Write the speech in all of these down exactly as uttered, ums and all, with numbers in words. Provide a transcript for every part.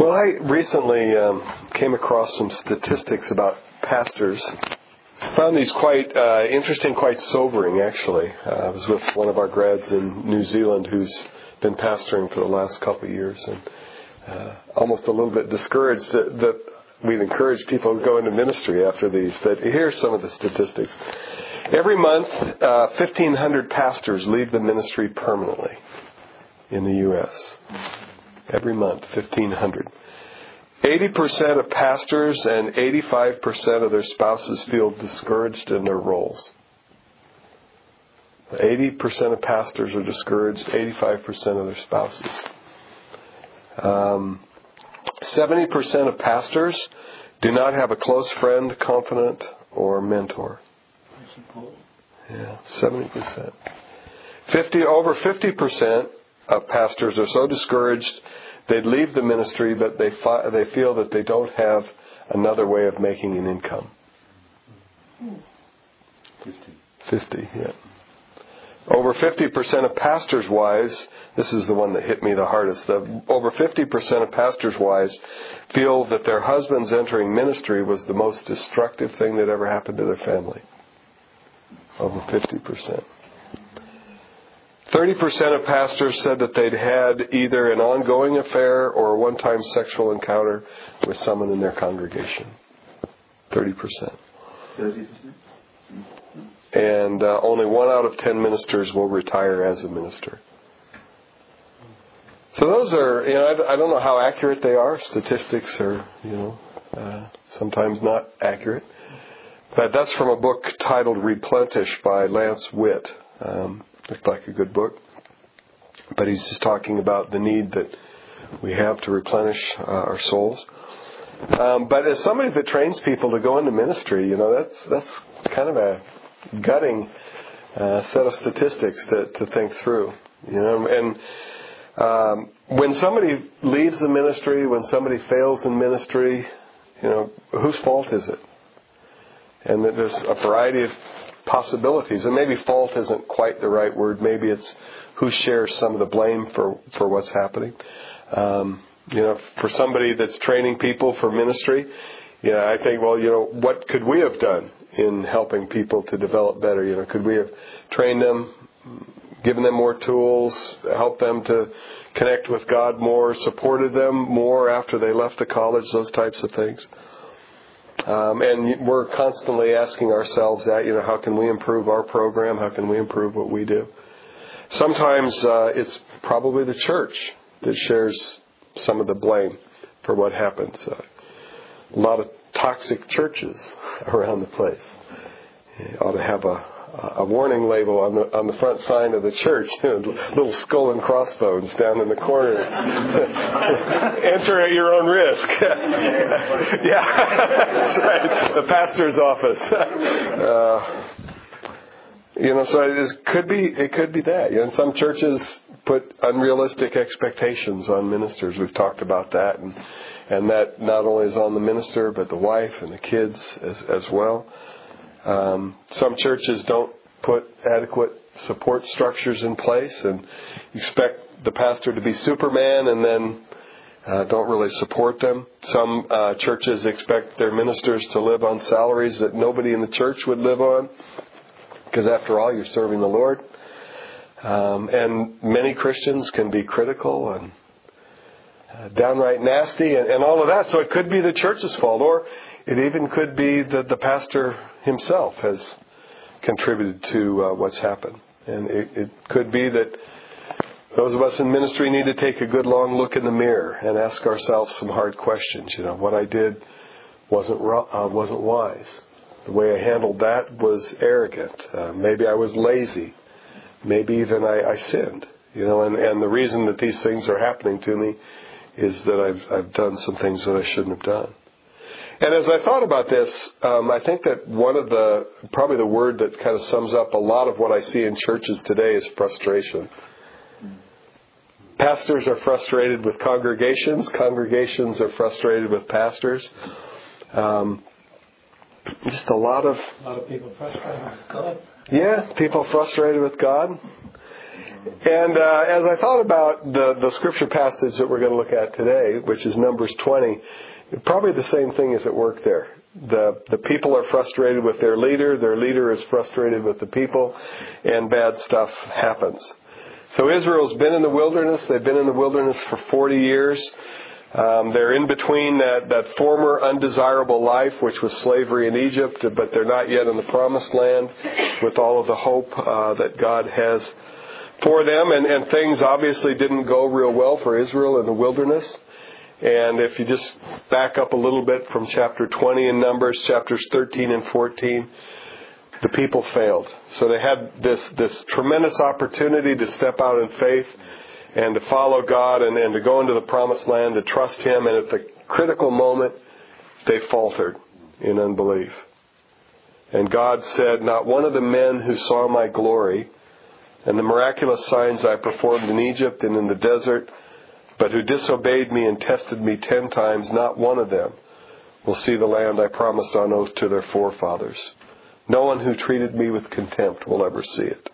Well, I recently um, came across some statistics about pastors. Found these quite uh, interesting, quite sobering, actually. Uh, I was with one of our grads in New Zealand who's been pastoring for the last couple of years, and uh, almost a little bit discouraged that, that we'd encourage people to go into ministry after these. But here's some of the statistics. Every month, uh, fifteen hundred pastors leave the ministry permanently in the U S Every month, fifteen hundred. eighty percent of pastors and eighty-five percent of their spouses feel discouraged in their roles. eighty percent of pastors are discouraged, eighty-five percent of their spouses. Um, seventy percent of pastors do not have a close friend, confidant, or mentor. Yeah, seventy percent. fifty, over fifty percent of pastors are so discouraged they'd leave the ministry, but they fi- they feel that they don't have another way of making an income. Fifty. Fifty, yeah. Over fifty percent of pastors' wives, this is the one that hit me the hardest, the, over fifty percent of pastors' wives feel that their husbands entering ministry was the most destructive thing that ever happened to their family. Over fifty percent. thirty percent of pastors said that they'd had either an ongoing affair or a one-time sexual encounter with someone in their congregation. thirty percent. thirty percent? And uh, only one out of ten ministers will retire as a minister. So those are, you know, I, I don't know how accurate they are. Statistics are, you know, uh, sometimes not accurate. But that's from a book titled Replenish by Lance Witt. Um, looked like a good book. But he's just talking about the need that we have to replenish uh, our souls. Um, but as somebody that trains people to go into ministry, you know, that's that's kind of a gutting uh, set of statistics to, to think through. You know, and um, when somebody leaves the ministry, when somebody fails in ministry, you know, whose fault is it? And there's a variety of possibilities. And maybe fault isn't quite the right word. Maybe it's who shares some of the blame for, for what's happening. Um, you know, for somebody that's training people for ministry, you know, I think, well, you know, what could we have done in helping people to develop better? You know, could we have trained them, given them more tools, helped them to connect with God more, supported them more after they left the college, those types of things? Um, and we're constantly asking ourselves that, you know, how can we improve our program? How can we improve what we do? Sometimes uh, it's probably the church that shares some of the blame for what happens. Uh, a lot of toxic churches around the place. You ought to have a, a warning label on the on the front sign of the church, you know, little skull and crossbones down in the corner. Enter at your own risk. Yeah, that's right. The pastor's office. Uh, you know, so it could be it could be that. You know, some churches put unrealistic expectations on ministers. We've talked about that, and and that not only is on the minister, but the wife and the kids as as well. Um, some churches don't put adequate support structures in place and expect the pastor to be Superman and then uh, don't really support them. Some uh, churches expect their ministers to live on salaries that nobody in the church would live on, because after all, you're serving the Lord. Um, and many Christians can be critical and uh, downright nasty and, and all of that. So it could be the church's fault, or it even could be that the pastor himself has contributed to uh, what's happened. And it, it could be that those of us in ministry need to take a good long look in the mirror and ask ourselves some hard questions. You know, what I did wasn't uh, wasn't wise. The way I handled that was arrogant. Uh, maybe I was lazy. Maybe even I, I sinned. You know, and, and the reason that these things are happening to me is that I've I've done some things that I shouldn't have done. And as I thought about this, um, I think that one of the, probably the word that kind of sums up a lot of what I see in churches today is frustration. Pastors are frustrated with congregations. Congregations are frustrated with pastors. Um, just a lot of... A lot of people frustrated with God. Yeah, people frustrated with God. And uh, as I thought about the, the scripture passage that we're going to look at today, which is Numbers twenty, probably the same thing is at work there. The the people are frustrated with their leader. Their leader is frustrated with the people, and bad stuff happens. So Israel's been in the wilderness. They've been in the wilderness for forty years. Um, they're in between that, that former undesirable life, which was slavery in Egypt, but they're not yet in the promised land with all of the hope uh, that God has for them. And, and things obviously didn't go real well for Israel in the wilderness. And if you just back up a little bit from chapter twenty in Numbers, chapters thirteen and fourteen, the people failed. So they had this, this tremendous opportunity to step out in faith and to follow God and, and to go into the promised land, to trust Him. And at the critical moment, they faltered in unbelief. And God said, "Not one of the men who saw my glory and the miraculous signs I performed in Egypt and in the desert, but who disobeyed me and tested me ten times, not one of them will see the land I promised on oath to their forefathers. No one who treated me with contempt will ever see it."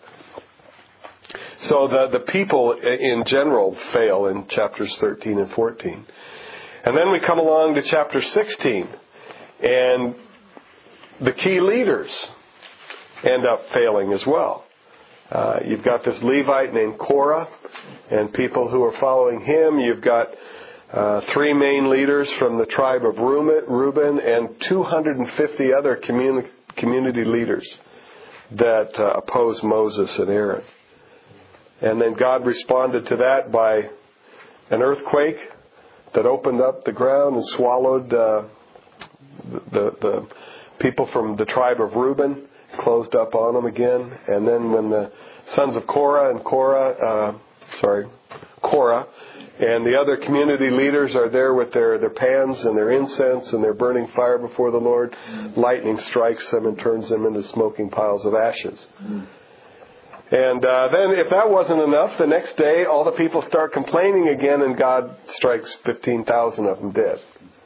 So the, the people in general fail in chapters thirteen and fourteen. And then we come along to chapter sixteen, and the key leaders end up failing as well. Uh, you've got this Levite named Korah and people who are following him. You've got uh, three main leaders from the tribe of Reuben and two hundred fifty other communi- community leaders that uh, oppose Moses and Aaron. And then God responded to that by an earthquake that opened up the ground and swallowed uh, the, the people from the tribe of Reuben, closed up on them again. And then when the sons of Korah and Korah, uh, sorry, Korah, and the other community leaders are there with their, their pans and their incense and they're burning fire before the Lord, lightning strikes them and turns them into smoking piles of ashes. And uh, then if that wasn't enough, the next day all the people start complaining again and God strikes fifteen thousand of them dead.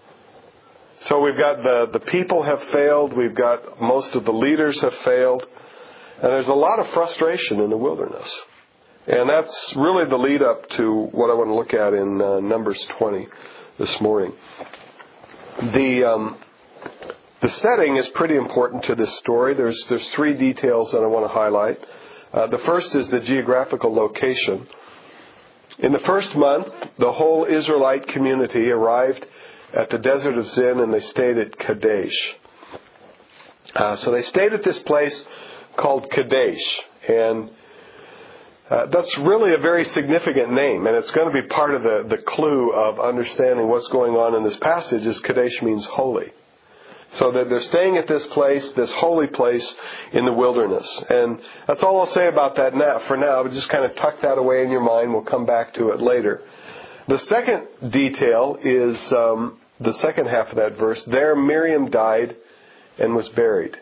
So we've got the, the people have failed, we've got most of the leaders have failed, and there's a lot of frustration in the wilderness. And that's really the lead up to what I want to look at in uh, Numbers twenty this morning. The um, the setting is pretty important to this story. There's there's three details that I want to highlight. Uh, the first is the geographical location. In the first month, the whole Israelite community arrived at the desert of Zin, and they stayed at Kadesh. Uh, so they stayed at this place called Kadesh, and uh, that's really a very significant name, and it's going to be part of the, the clue of understanding what's going on in this passage. Is Kadesh means holy. So that they're staying at this place, this holy place in the wilderness. And that's all I'll say about that now. For now, but just kind of tuck that away in your mind. We'll come back to it later. The second detail is um, the second half of that verse. There Miriam died and was buried.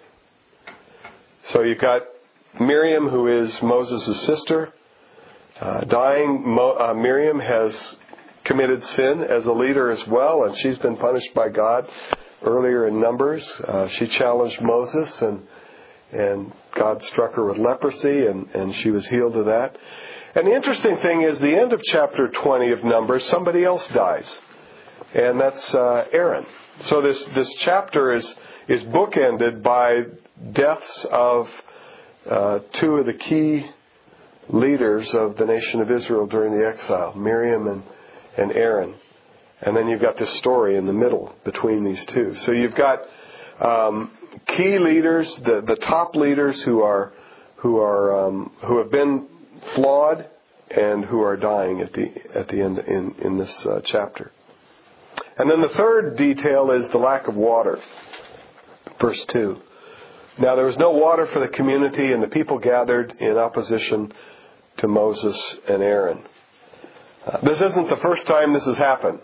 So you've got Miriam, who is Moses' sister, uh, dying. Mo- uh, Miriam has committed sin as a leader as well, and she's been punished by God. Earlier in Numbers, uh, she challenged Moses, and and God struck her with leprosy, and, and she was healed of that. And the interesting thing is, the end of chapter twenty of Numbers, somebody else dies, and that's uh, Aaron. So this this chapter is is bookended by deaths of uh, two of the key leaders of the nation of Israel during the exile, Miriam and and Aaron. And then you've got this story in the middle between these two. So you've got um, key leaders, the, the top leaders who are who are um, who have been flawed and who are dying at the at the end in in this uh, chapter. And then the third detail is the lack of water. Verse two. Now there was no water for the community, and the people gathered in opposition to Moses and Aaron. Uh, this isn't the first time this has happened.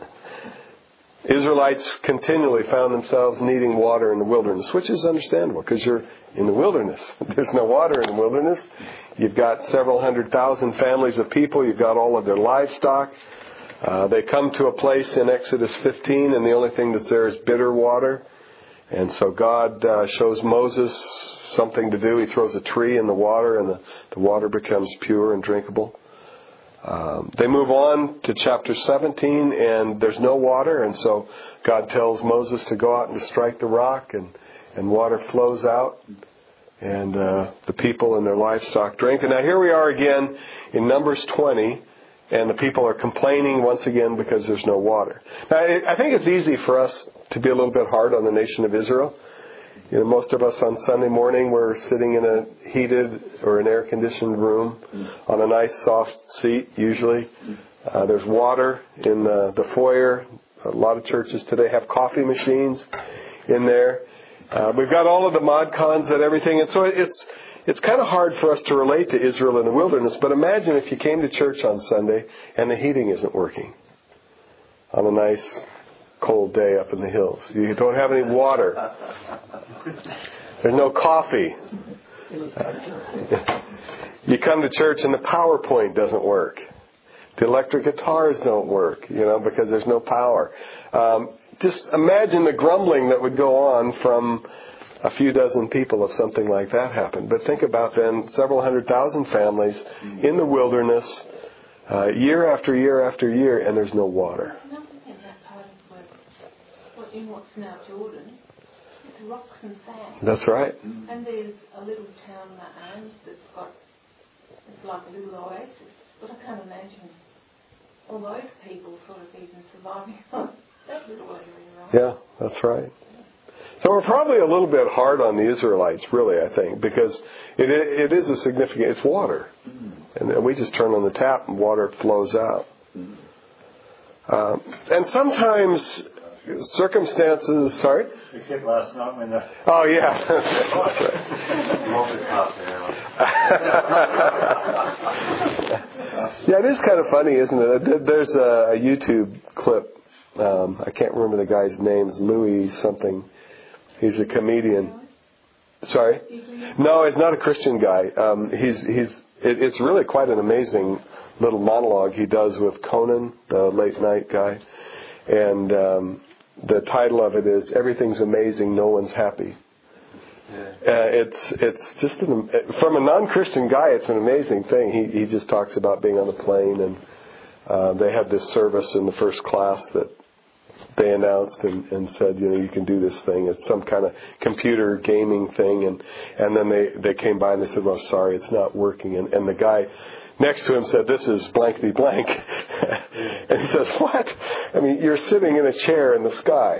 Israelites continually found themselves needing water in the wilderness, which is understandable because you're in the wilderness. There's no water in the wilderness. You've got several hundred thousand families of people. You've got all of their livestock. Uh, they come to a place in Exodus fifteen, and the only thing that's there is bitter water. And so God uh, shows Moses something to do. He throws a tree in the water, and the, the water becomes pure and drinkable. Um, they move on to chapter seventeen, and there's no water, and so God tells Moses to go out and to strike the rock, and, and water flows out, and uh, the people and their livestock drink. And now here we are again in Numbers twenty, and the people are complaining once again because there's no water. Now, I think it's easy for us to be a little bit hard on the nation of Israel. You know, most of us on Sunday morning, we're sitting in a heated or an air-conditioned room on a nice soft seat, usually. Uh, there's water in the, the foyer. A lot of churches today have coffee machines in there. Uh, we've got all of the mod cons and everything. And so it's it's kind of hard for us to relate to Israel in the wilderness. But imagine if you came to church on Sunday and the heating isn't working on a nice cold day up in the hills. You don't have any water. There's no coffee. You come to church and the PowerPoint doesn't work. The electric guitars don't work, you know, because there's no power. Um, just imagine the grumbling that would go on from a few dozen people if something like that happened. But think about then several hundred thousand families in the wilderness, uh, year after year after year, and there's no water. In what's now Jordan, it's rocks and sand. That's right. And there's a little town, Ma'an, that's got, it's like a little oasis. But I can't imagine all those people sort of even surviving on that little area, right? Yeah, that's right. So we're probably a little bit hard on the Israelites, really, I think, because it it is a significant, it's water. And we just turn on the tap and water flows out. Uh, and sometimes circumstances, sorry? Except last night when the... Oh, yeah. Yeah, it is kind of funny, isn't it? There's a YouTube clip. Um, I can't remember the guy's name. It's Louis something. He's a comedian. Sorry? No, he's not a Christian guy. Um, he's he's. It, it's really quite an amazing little monologue he does with Conan, the late night guy. And um, the title of it is "Everything's Amazing, No One's Happy." Yeah. Uh, it's it's just an, from a non-Christian guy, it's an amazing thing. He he just talks about being on the plane, and uh, they had this service in the first class that they announced and, and said, you know, you can do this thing. It's some kind of computer gaming thing, and and then they they came by and they said, well, sorry, it's not working. And and the guy next to him said, this is blankety blank. And he says, what? I mean, you're sitting in a chair in the sky.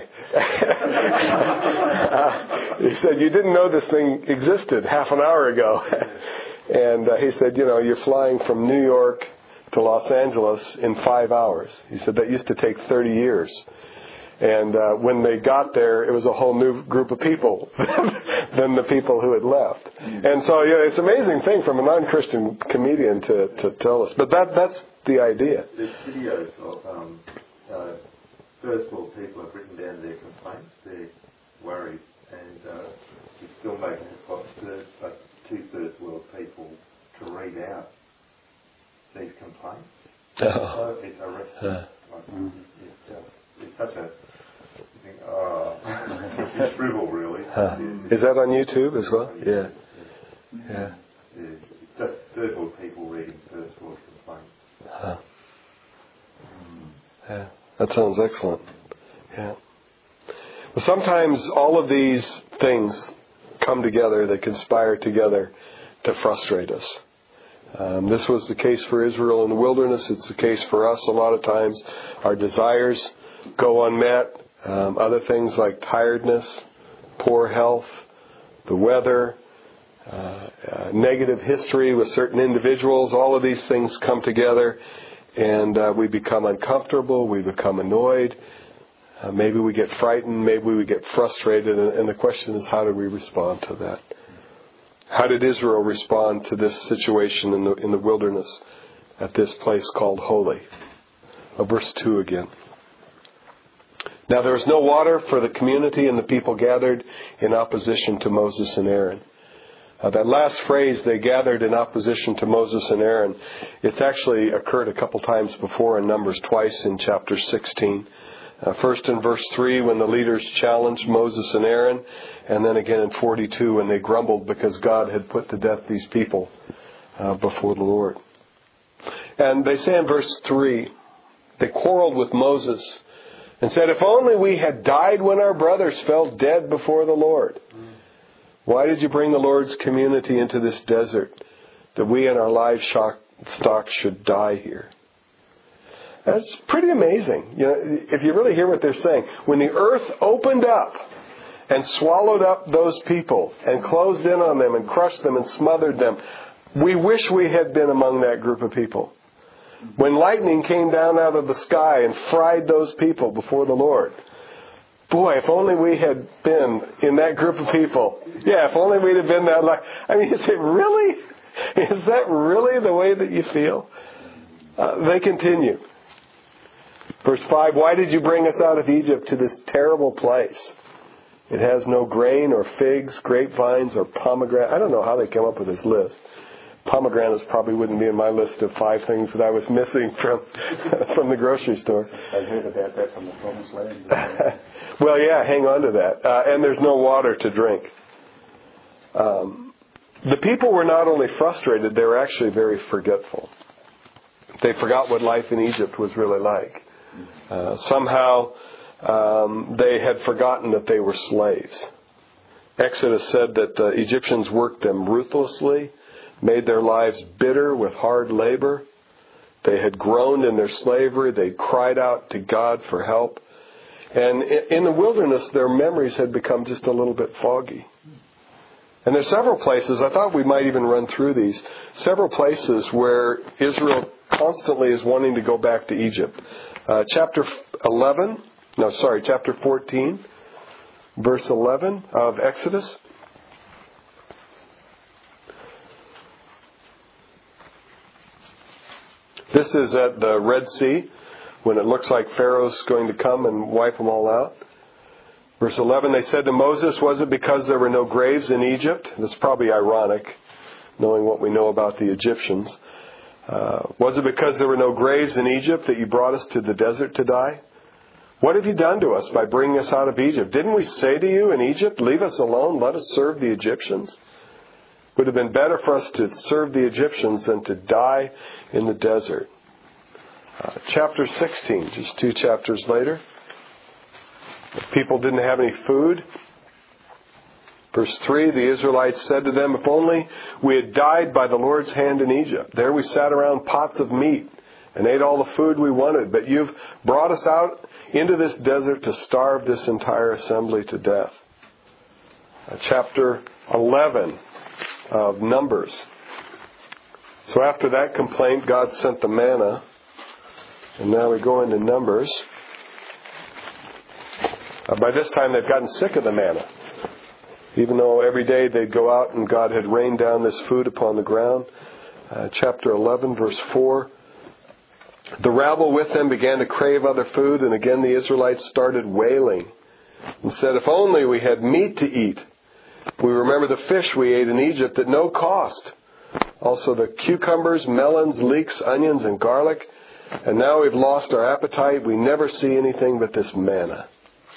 uh, he said, you didn't know this thing existed half an hour ago. And uh, he said, you know, you're flying from New York to Los Angeles in five hours. He said, that used to take thirty years. And uh, when they got there, it was a whole new group of people than the people who had left. And so, yeah, it's an amazing thing from a non-Christian comedian to, to tell us. But that that's the idea. There's videos of um, uh, first world people have written down their complaints, their worries, and uh, it's still making it got third, but two-thirds world people to read out these complaints. Oh. So it's arresting. Uh. Like, mm. it's, uh, it's such a you think, oh, it's shrivel, really. Huh. Yeah. Is that on YouTube as well? Yeah. Yeah. Yeah. yeah. It's just third world people reading first world complaints. Huh. Yeah. That sounds excellent. Yeah. Well, sometimes all of these things come together, they conspire together to frustrate us. Um, this was the case for Israel in the wilderness. It's the case for us a lot of times. Our desires go unmet. Um, other things like tiredness, poor health, the weather, uh, uh, negative history with certain individuals. All of these things come together, and uh, we become uncomfortable. We become annoyed. Uh, maybe we get frightened. Maybe we get frustrated. And, and the question is, how do we respond to that? How did Israel respond to this situation in the in the wilderness at this place called Holy? Uh, verse two again. Now there was no water for the community, and the people gathered in opposition to Moses and Aaron. Uh, that last phrase, they gathered in opposition to Moses and Aaron, it's actually occurred a couple times before in Numbers, twice in chapter sixteen. Uh, first in verse three when the leaders challenged Moses and Aaron, and then again in forty-two when they grumbled because God had put to death these people uh, before the Lord. And they say in verse three, they quarreled with Moses and said, "If only we had died when our brothers fell dead before the Lord. Why did you bring the Lord's community into this desert, that we and our livestock should die here?" That's pretty amazing. You know, if you really hear what they're saying. When the earth opened up and swallowed up those people and closed in on them and crushed them and smothered them, we wish we had been among that group of people. When lightning came down out of the sky and fried those people before the Lord. Boy, if only we had been in that group of people. Yeah, if only we'd have been that. Like, I mean, is it really? Is that really the way that you feel? Uh, they continue. Verse five, "Why did you bring us out of Egypt to this terrible place? It has no grain or figs, grapevines or pomegranate." I don't know how they came up with this list. Pomegranates probably wouldn't be in my list of five things that I was missing from from the grocery store. I heard about that from the promised land. Well, yeah, hang on to that. Uh, and there's no water to drink. Um, the people were not only frustrated, they were actually very forgetful. They forgot what life in Egypt was really like. Uh, somehow um, they had forgotten that they were slaves. Exodus said that the Egyptians worked them ruthlessly, made their lives bitter with hard labor. They had groaned in their slavery. They cried out to God for help. And in the wilderness, their memories had become just a little bit foggy. And there's several places, I thought we might even run through these, several places where Israel constantly is wanting to go back to Egypt. Uh, chapter eleven, no, sorry, chapter fourteen, verse eleven of Exodus. This is at the Red Sea, when it looks like Pharaoh's going to come and wipe them all out. Verse eleven, "They said to Moses, was it because there were no graves in Egypt?" That's probably ironic, knowing what we know about the Egyptians. Uh, "was it because there were no graves in Egypt that you brought us to the desert to die? What have you done to us by bringing us out of Egypt? Didn't we say to you in Egypt, leave us alone, let us serve the Egyptians? It would have been better for us to serve the Egyptians than to die in the desert." Uh, chapter sixteen, just two chapters later. The people didn't have any food. Verse three, "The Israelites said to them, if only we had died by the Lord's hand in Egypt. There we sat around pots of meat and ate all the food we wanted. But you've brought us out into this desert to starve this entire assembly to death." Uh, chapter eleven of Numbers. So after that complaint, God sent the manna. And now we go into Numbers. Uh, by this time, they've gotten sick of the manna. Even though every day they'd go out and God had rained down this food upon the ground. Uh, chapter eleven, verse four. "The rabble with them began to crave other food, and again the Israelites started wailing and said, if only we had meat to eat. We remember the fish we ate in Egypt at no cost. Also the cucumbers, melons, leeks, onions, and garlic. And now we've lost our appetite. We never see anything but this manna."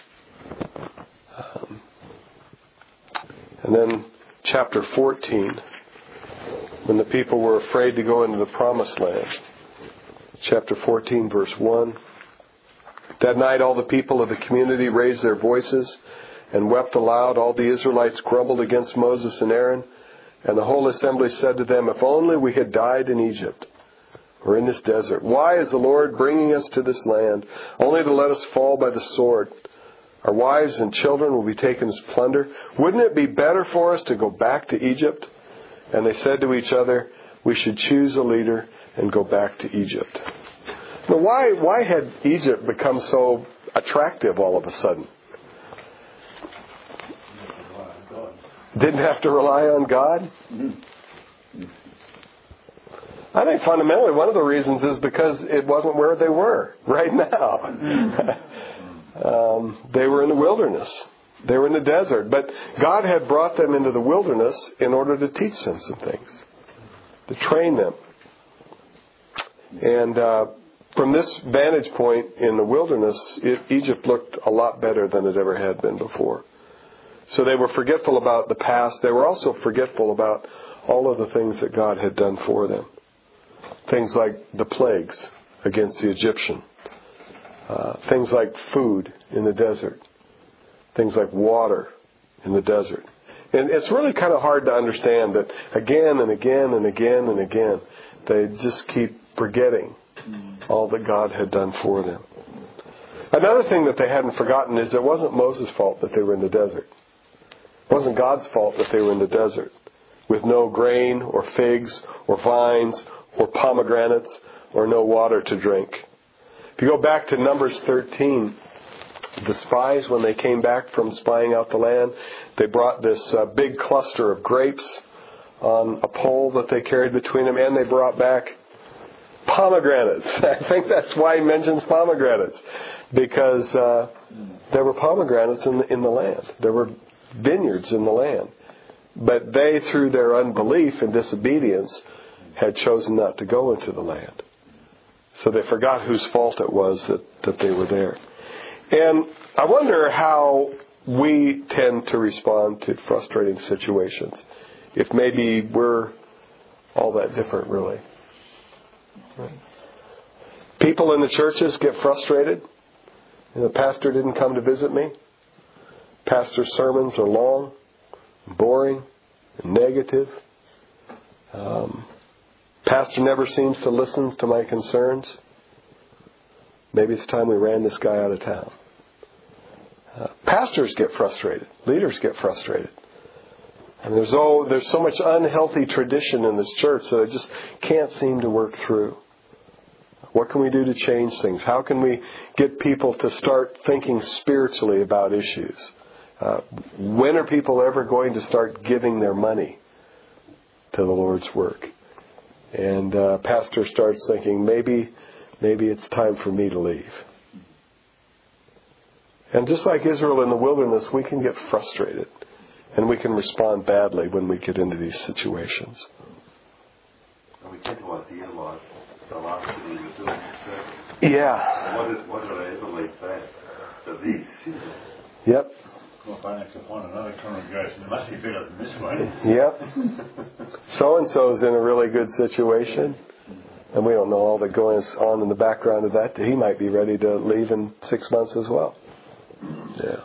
Um, and then chapter fourteen, when the people were afraid to go into the promised land. Chapter fourteen, verse one. "That night all the people of the community raised their voices and wept aloud. All the Israelites grumbled against Moses and Aaron. And the whole assembly said to them, if only we had died in Egypt or in this desert. Why is the Lord bringing us to this land only to let us fall by the sword? Our wives and children will be taken as plunder. Wouldn't it be better for us to go back to Egypt?" And they said to each other, "We should choose a leader and go back to Egypt." Now, why, why had Egypt become so attractive all of a sudden? Didn't have to rely on God? I think fundamentally one of the reasons is because it wasn't where they were right now. um, they were in the wilderness. They were in the desert. But God had brought them into the wilderness in order to teach them some things, to train them. And uh, from this vantage point in the wilderness, it, Egypt looked a lot better than it ever had been before. So they were forgetful about the past. They were also forgetful about all of the things that God had done for them. Things like the plagues against the Egyptian. Uh, things like food in the desert. Things like water in the desert. And it's really kind of hard to understand that again and again and again and again, they just keep forgetting all that God had done for them. Another thing that they hadn't forgotten is it wasn't Moses' fault that they were in the desert. It wasn't God's fault that they were in the desert with no grain or figs or vines or pomegranates or no water to drink. If you go back to Numbers thirteen, the spies, when they came back from spying out the land, they brought this uh, big cluster of grapes on a pole that they carried between them, and they brought back pomegranates. I think that's why he mentions pomegranates, because uh, there were pomegranates in the, in the land. There were vineyards in the land. But they, through their unbelief and disobedience, had chosen not to go into the land. So they forgot whose fault it was that, that they were there. And I wonder how we tend to respond to frustrating situations. If maybe we're all that different, really. Right. People in the churches get frustrated. And the pastor didn't come to visit me. Pastor's sermons are long, boring, and negative. Um, pastor never seems to listen to my concerns. Maybe it's time we ran this guy out of town. Uh, pastors get frustrated. Leaders get frustrated. And there's oh, there's so much unhealthy tradition in this church that I just can't seem to work through. What can we do to change things? How can we get people to start thinking spiritually about issues? Uh, when are people ever going to start giving their money to the Lord's work? And uh, pastor starts thinking, maybe, maybe it's time for me to leave. And just like Israel in the wilderness, we can get frustrated. And we can respond badly when we get into these situations. And we tend to idealize the last thing we were doing instead. Yeah. What did, what did I ever leave that? So these. Yep. Well, if I have to find another congregation, it must be better than this one. Yep. So-and-so's in a really good situation. And we don't know all that goes on in the background of that. He might be ready to leave in six months as well. Yeah.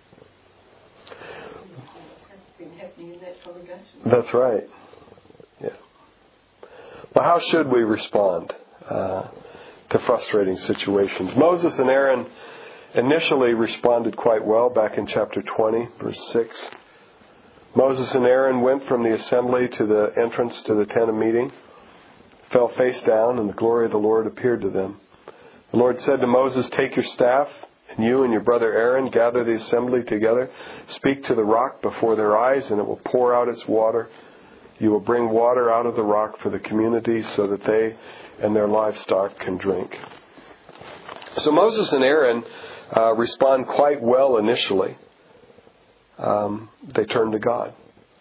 That's right. Yeah. Well, how should we respond uh, to frustrating situations? Moses and Aaron initially responded quite well back in chapter twenty, verse six. Moses and Aaron went from the assembly to the entrance to the tent of meeting, fell face down, and the glory of the Lord appeared to them. The Lord said to Moses, "Take your staff, and you and your brother Aaron gather the assembly together. Speak to the rock before their eyes, and it will pour out its water. You will bring water out of the rock for the community so that they and their livestock can drink." So Moses and Aaron uh, respond quite well initially. Um, they turn to God.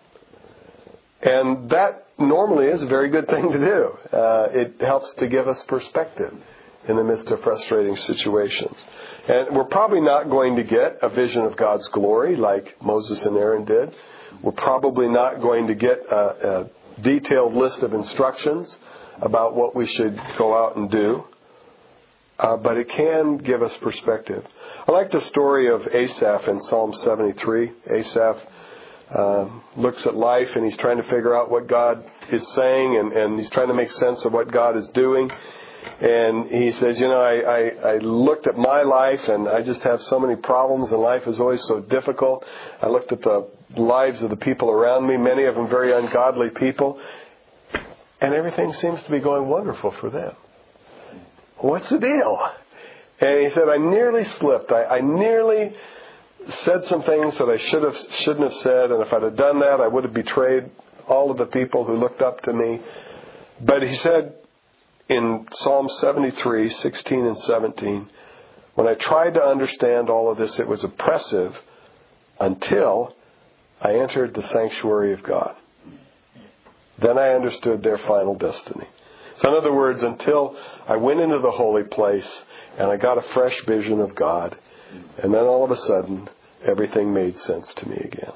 And that normally is a very good thing to do. Uh, it helps to give us perspective in the midst of frustrating situations. And we're probably not going to get a vision of God's glory like Moses and Aaron did. We're probably not going to get a, a detailed list of instructions about what we should go out and do. Uh, but it can give us perspective. I like the story of Asaph in Psalm seventy-three. Asaph uh, looks at life and he's trying to figure out what God is saying, and, and he's trying to make sense of what God is doing. And he says, you know, I, I, I looked at my life and I just have so many problems and life is always so difficult. I looked at the lives of the people around me, many of them very ungodly people, and everything seems to be going wonderful for them. What's the deal? And he said, I nearly slipped. I, I nearly said some things that I should have, shouldn't have said, and if I'd have done that, I would have betrayed all of the people who looked up to me. But he said, in Psalm seventy-three, sixteen and seventeen, when I tried to understand all of this, it was oppressive until I entered the sanctuary of God. Then I understood their final destiny. So in other words, until I went into the holy place and I got a fresh vision of God, and then all of a sudden, everything made sense to me again.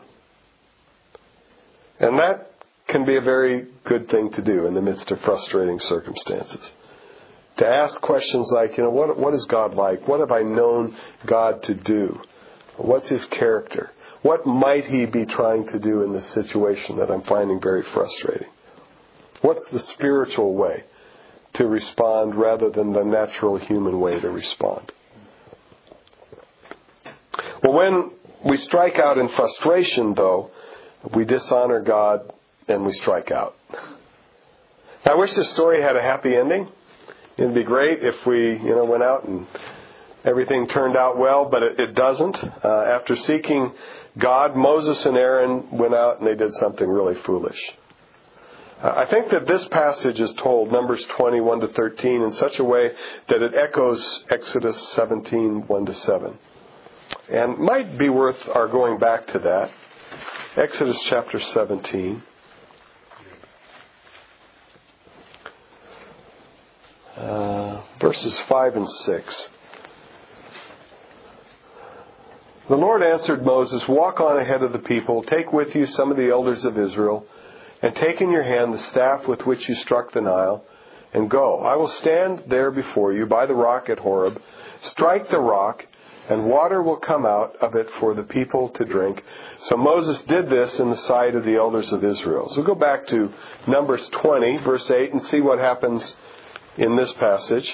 And that can be a very good thing to do in the midst of frustrating circumstances. To ask questions like, you know, what what is God like? What have I known God to do? What's His character? What might He be trying to do in this situation that I'm finding very frustrating? What's the spiritual way to respond rather than the natural human way to respond? Well, when we strike out in frustration, though, we dishonor God and we strike out. I wish this story had a happy ending. It'd be great if we, you know, went out and everything turned out well, but it, it doesn't. Uh, after seeking God, Moses and Aaron went out and they did something really foolish. Uh, I think that this passage is told, Numbers twenty-one to thirteen, in such a way that it echoes Exodus seventeen, one to seven. And might be worth our going back to that. Exodus chapter seventeen. Uh, verses five and six. The Lord answered Moses, "Walk on ahead of the people, take with you some of the elders of Israel, and take in your hand the staff with which you struck the Nile, and go. I will stand there before you by the rock at Horeb. Strike the rock, and water will come out of it for the people to drink." So Moses did this in the sight of the elders of Israel. So go back to Numbers twenty, verse eight, and see what happens in this passage.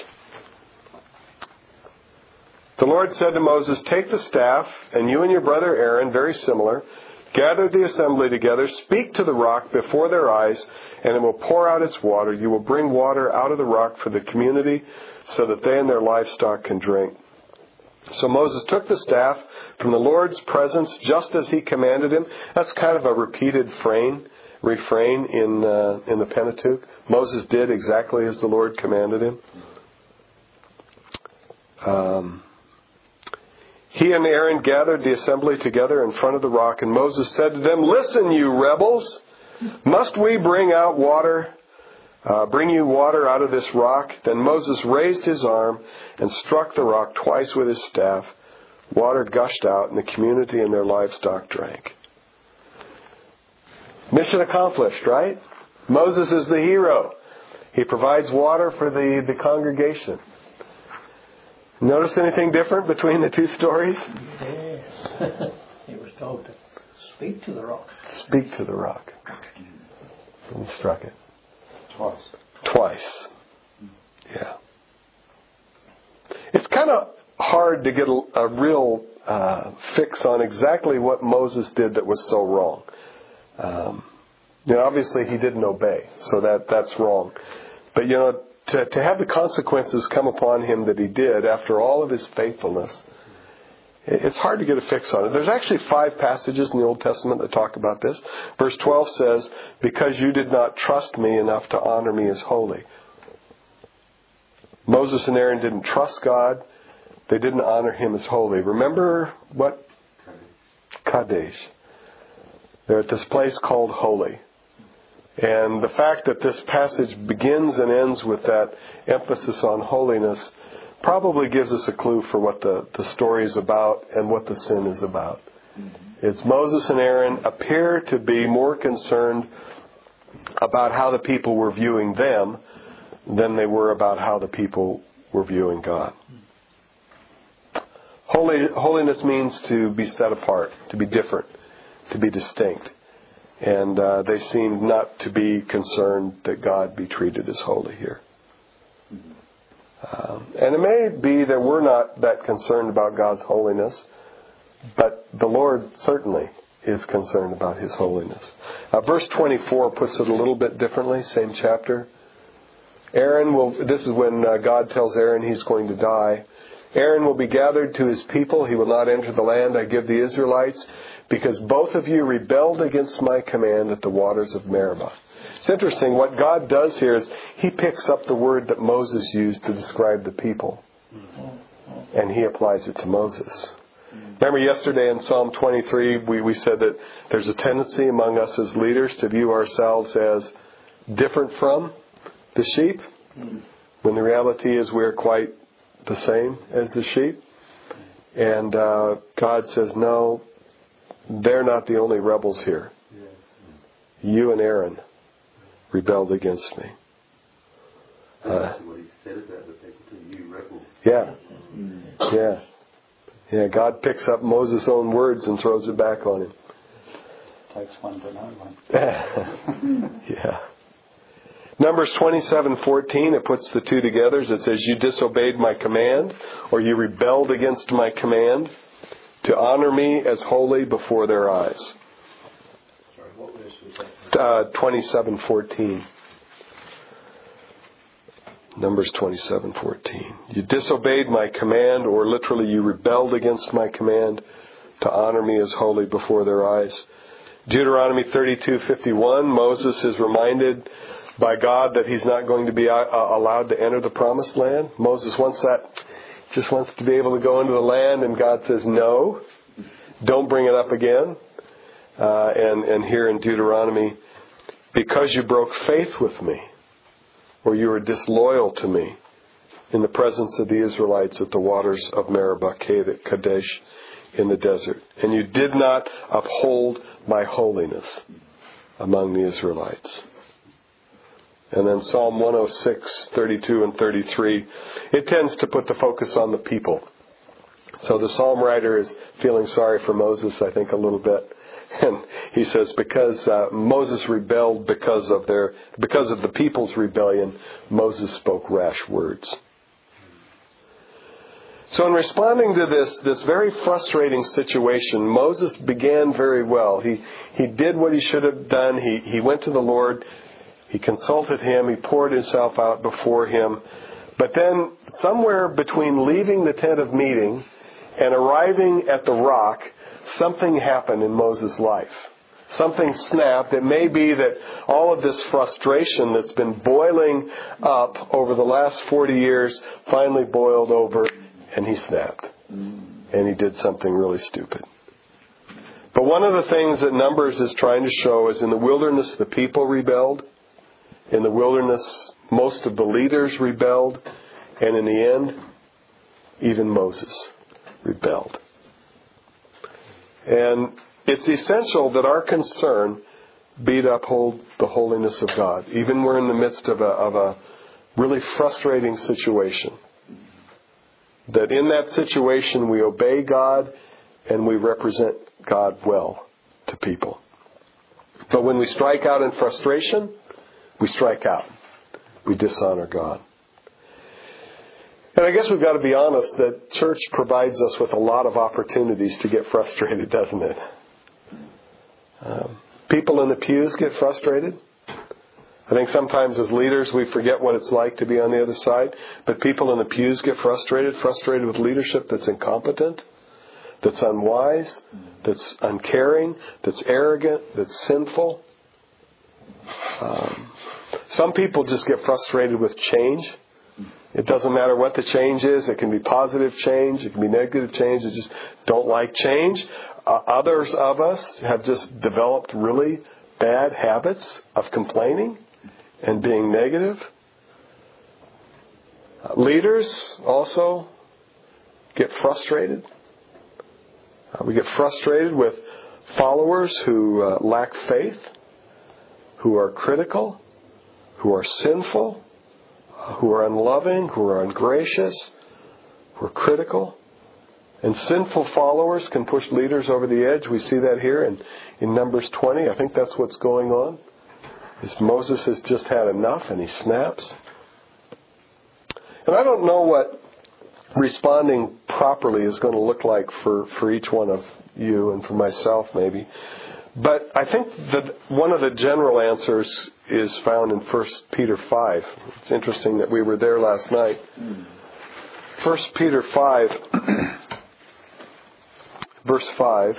The Lord said to Moses, "Take the staff, and you and your brother Aaron," very similar, "gather the assembly together, speak to the rock before their eyes, and it will pour out its water. You will bring water out of the rock for the community, so that they and their livestock can drink." So Moses took the staff from the Lord's presence just as He commanded him. That's kind of a repeated refrain, refrain in uh, in the Pentateuch. Moses did exactly as the Lord commanded him. Um, he and Aaron gathered the assembly together in front of the rock, and Moses said to them, "Listen, you rebels, must we bring out water, uh, bring you water out of this rock?" Then Moses raised his arm and struck the rock twice with his staff. Water gushed out, and the community and their livestock drank. Mission accomplished, right? Moses is the hero. He provides water for the, the congregation. Notice anything different between the two stories? Yes. He was told to speak to the rock. Speak to the rock. And he struck it. Twice. Twice. Yeah. It's kind of hard to get a, a real uh, fix on exactly what Moses did that was so wrong. Um, you know, obviously he didn't obey, so that that's wrong. But you know, to to have the consequences come upon him that he did after all of his faithfulness, it's hard to get a fix on it. There's actually five passages in the Old Testament that talk about this. Verse twelve says, "Because you did not trust me enough to honor me as holy." Moses and Aaron didn't trust God. They didn't honor Him as holy. Remember what? Kadesh. They're at this place called holy. And the fact that this passage begins and ends with that emphasis on holiness probably gives us a clue for what the, the story is about and what the sin is about. Mm-hmm. It's Moses and Aaron appear to be more concerned about how the people were viewing them than they were about how the people were viewing God. Holy, holiness means to be set apart, to be different, to be distinct. And uh, they seemed not to be concerned that God be treated as holy here. Um, and it may be that we're not that concerned about God's holiness, but the Lord certainly is concerned about His holiness. Uh, verse twenty-four puts it a little bit differently, same chapter. Aaron will, this is when uh, God tells Aaron he's going to die. "Aaron will be gathered to his people. He will not enter the land I give the Israelites, because both of you rebelled against my command at the waters of Meribah." It's interesting. What God does here is He picks up the word that Moses used to describe the people, and He applies it to Moses. Remember yesterday in Psalm twenty-three, we, we said that there's a tendency among us as leaders to view ourselves as different from the sheep. when the reality is we're quite the same as the sheep. And uh, God says, no, they're not the only rebels here. You and Aaron rebelled against me. Uh, what he said about the people to you rebels. Yeah. Yeah. Yeah, God picks up Moses' own words and throws it back on him. Takes one to know one. Yeah. Numbers twenty-seven fourteen, it puts the two together. It says, you disobeyed my command, or you rebelled against my command, to honor me as holy before their eyes. Sorry, what verse was that? Uh, twenty-seven fourteen. Numbers twenty-seven fourteen. You disobeyed my command, or literally you rebelled against my command, to honor me as holy before their eyes. Deuteronomy thirty-two fifty-one, Moses is reminded by God that he's not going to be uh, allowed to enter the promised land. Moses wants that, just wants to be able to go into the land, and God says, no, don't bring it up again. Uh, and, and here in Deuteronomy, because you broke faith with me, or you were disloyal to me in the presence of the Israelites at the waters of Meribah, Kadesh in the desert, and you did not uphold my holiness among the Israelites. And then Psalm one oh six, thirty-two and thirty-three, it tends to put the focus on the people. So the psalm writer is feeling sorry for Moses, I think, a little bit. And he says, because uh, Moses rebelled because of their, because of the people's rebellion, Moses spoke rash words. So in responding to this, this very frustrating situation, Moses began very well. He, he did what he should have done. He, he went to the Lord. He consulted him. He poured himself out before him. But then somewhere between leaving the tent of meeting and arriving at the rock, something happened in Moses' life. Something snapped. It may be that all of this frustration that's been boiling up over the last forty years finally boiled over, and he snapped. And he did something really stupid. But one of the things that Numbers is trying to show is in the wilderness the people rebelled. In the wilderness most of the leaders rebelled. And in the end, even Moses rebelled. And it's essential that our concern be to uphold the holiness of God. Even we're in the midst of a, of a really frustrating situation. That in that situation we obey God and we represent God well to people. But when we strike out in frustration, we strike out. We dishonor God. And I guess we've got to be honest that church provides us with a lot of opportunities to get frustrated, doesn't it? Um, people in the pews get frustrated. I think sometimes as leaders we forget what it's like to be on the other side. But people in the pews get frustrated, frustrated with leadership that's incompetent, that's unwise, that's uncaring, that's arrogant, that's sinful. Um, some people just get frustrated with change. It doesn't matter what the change is. It can be positive change. It can be negative change. They just don't like change. Uh, others of us have just developed really bad habits of complaining and being negative. Uh, leaders also get frustrated. Uh, we get frustrated with followers who uh, lack faith, who are critical, who are sinful, who are unloving, who are ungracious, who are critical. And sinful followers can push leaders over the edge. We see that here in, in Numbers twenty. I think that's what's going on. Is Moses has just had enough and he snaps. And I don't know what responding properly is going to look like for, for each one of you and for myself maybe. But I think that one of the general answers is found in First Peter five. It's interesting that we were there last night. First Peter five, verse five.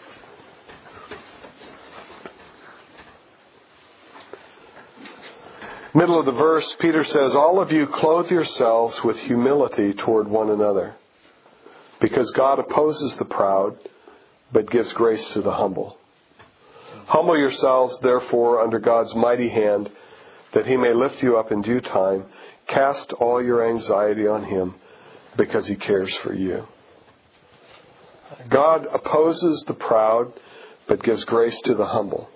Middle of the verse, Peter says, all of you clothe yourselves with humility toward one another, because God opposes the proud, but gives grace to the humble. Humble yourselves, therefore, under God's mighty hand, that he may lift you up in due time, Cast all your anxiety on Him because He cares for you. God opposes the proud, but gives grace to the humble.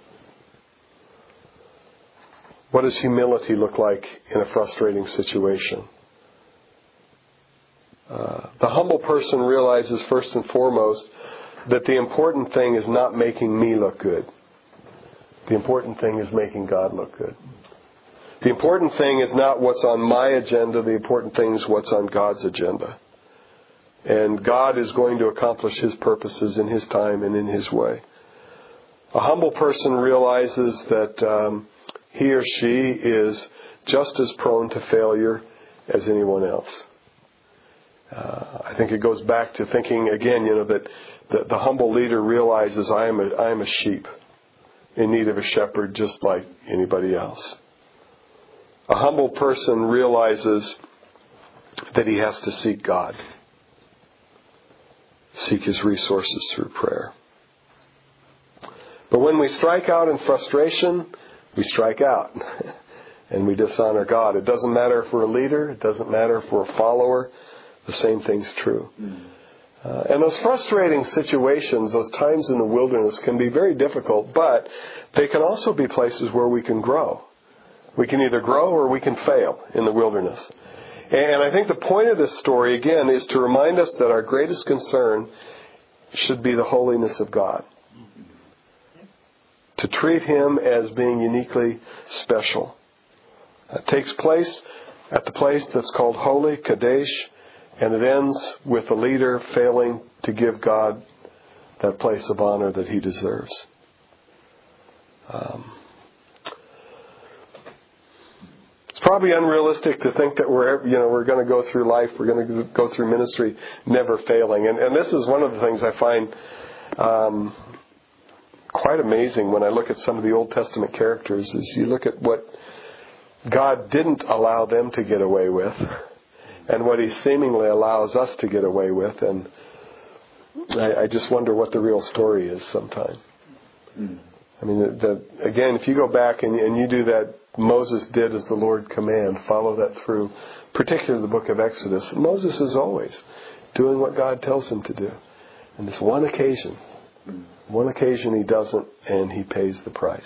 What does humility look like in a frustrating situation? Uh, the humble person realizes first and foremost that the important thing is not making me look good. The important thing is making God look good. The important thing is not what's on my agenda. The important thing is what's on God's agenda. And God is going to accomplish His purposes in His time and in His way. A humble person realizes that um, he or she is just as prone to failure as anyone else. Uh, I think it goes back to thinking again, you know, that the, the humble leader realizes I am a, I am a sheep in need of a shepherd just like anybody else. A humble person realizes that he has to seek God. Seek His resources through prayer. But when we strike out in frustration, we strike out. And we dishonor God. It doesn't matter if we're a leader. It doesn't matter if we're a follower. The same thing's true. Uh, and those frustrating situations, those times in the wilderness can be very difficult, but they can also be places where we can grow. We can either grow or we can fail in the wilderness. And I think the point of this story, again, is to remind us that our greatest concern should be the holiness of God. To treat Him as being uniquely special. It takes place at the place that's called Holy, Kadesh, and it ends with the leader failing to give God that place of honor that He deserves. Um, It's probably unrealistic to think that we're, you know, we're going to go through life, we're going to go through ministry never failing. And, and this is one of the things I find um, quite amazing when I look at some of the Old Testament characters, is you look at what God didn't allow them to get away with and what He seemingly allows us to get away with. And I, I just wonder what the real story is sometimes. Mm. I mean, the, the, again, if you go back and, and you do that, Moses did as the Lord command, follow that through, particularly the book of Exodus. Moses is always doing what God tells him to do. And this one occasion, one occasion he doesn't, and he pays the price.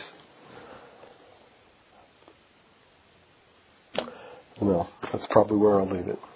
Well, that's probably where I'll leave it.